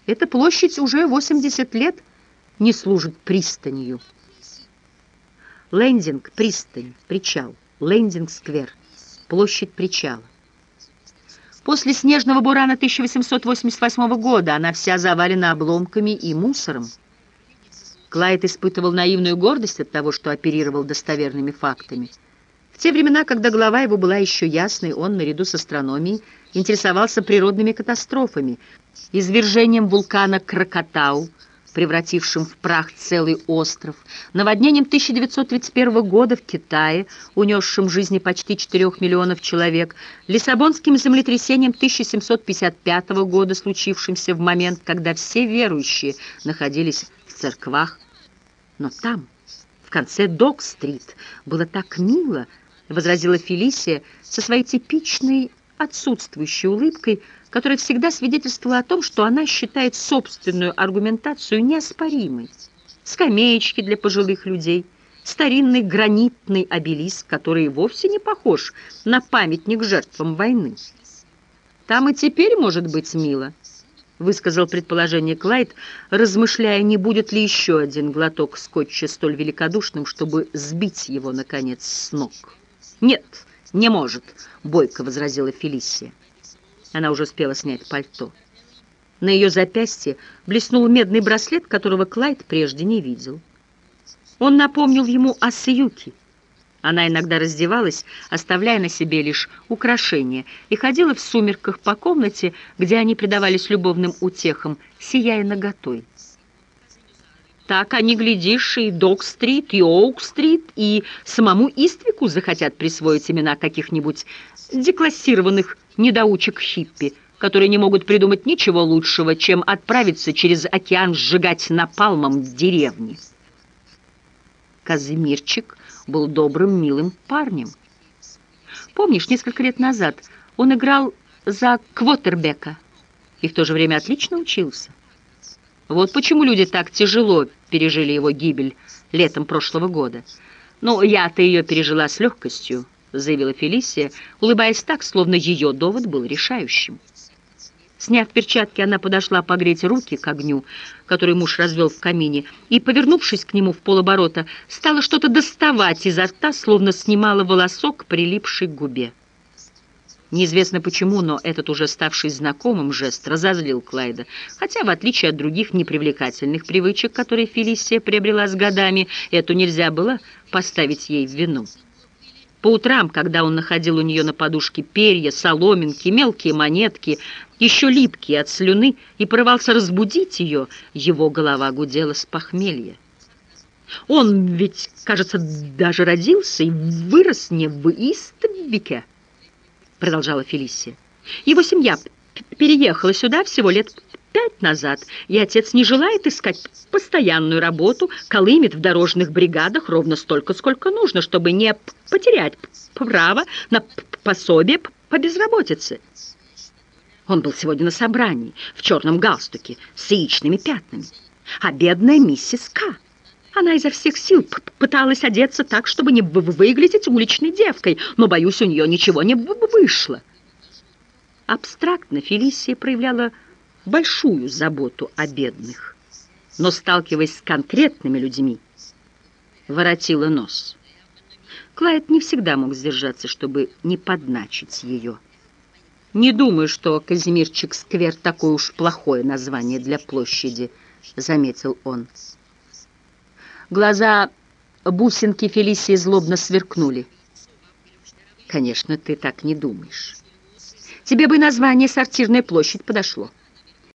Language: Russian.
Эта площадь уже 80 лет не служит пристанью. Лендинг, пристань, причал. Лендинг-сквер, площадь причала. После снежного бурана 1888 года она вся завалена обломками и мусором. Клайд испытывал наивную гордость от того, что оперировал достоверными фактами. В те времена, когда голова его была еще ясной, он, наряду с астрономией, интересовался природными катастрофами, извержением вулкана Кракатау, превратившим в прах целый остров, наводнением 1931 года в Китае, унесшим жизни почти 4 миллионов человек, Лиссабонским землетрясением 1755 года, случившимся в момент, когда все верующие находились в церквах. Но там, в конце Док-стрит, было так мило, возразила Фелисия со своей типичной отсутствующей улыбкой, которая всегда свидетельствовала о том, что она считает собственную аргументацию неоспоримой. Скамеечки для пожилых людей, старинный гранитный обелиск, который вовсе не похож на памятник жертвам войны. «Там и теперь может быть мило», — высказал предположение Клайд, размышляя, не будет ли еще один глоток скотча столь великодушным, чтобы сбить его, наконец, с ног. «Нет, не может», — бойко возразила Фелисия. Она уже успела снять пальто. На ее запястье блеснул медный браслет, которого Клайд прежде не видел. Он напомнил ему о Сьюки. Она иногда раздевалась, оставляя на себе лишь украшения, и ходила в сумерках по комнате, где они предавались любовным утехам, сияя наготой. Так они, глядишь, и Док-стрит, и Оук-стрит, и самому Иствику захотят присвоить имена каких-нибудь деклассированных недоучек-хиппи, которые не могут придумать ничего лучшего, чем отправиться через океан сжигать напалмом деревни. Казимирчик был добрым, милым парнем. Помнишь, несколько лет назад он играл за квотербека и в то же время отлично учился? Вот почему люди так тяжело пережили его гибель летом прошлого года. «Ну, я-то ее пережила с легкостью», — заявила Фелисия, улыбаясь так, словно ее довод был решающим. Сняв перчатки, она подошла погреть руки к огню, который муж развел в камине, и, повернувшись к нему в полоборота, стала что-то доставать изо рта, словно снимала волосок, прилипший к губе. Неизвестно почему, но этот уже ставший знакомым жест разозлил Клайда, хотя, в отличие от других непривлекательных привычек, которые Фелисия приобрела с годами, эту нельзя было поставить ей в вину. По утрам, когда он находил у нее на подушке перья, соломинки, мелкие монетки, еще липкие от слюны, и порывался разбудить ее, его голова гудела с похмелья. «Он ведь, кажется, даже родился и вырос не в Иствике», — продолжала Фелисия. «Его семья переехала сюда всего лет 5 назад, и отец не желает искать постоянную работу, колымет в дорожных бригадах ровно столько, сколько нужно, чтобы не потерять право на пособие по безработице. Он был сегодня на собрании в черном галстуке с яичными пятнами, а бедная миссис К. Она изо всех сил пыталась одеться так, чтобы не выглядеть уличной девкой, но, боюсь, у нее ничего не вышло». Абстрактно Фелисия проявляла большую заботу о бедных, но, сталкиваясь с конкретными людьми, воротила нос. Клайд не всегда мог сдержаться, чтобы не подначить ее. «Не думаю, что Казимирчик-сквер такое уж плохое название для площади», — заметил он. Глаза бусинки Фелисии злобно сверкнули. «Конечно, ты так не думаешь. Тебе бы название «Сортирная площадь» подошло.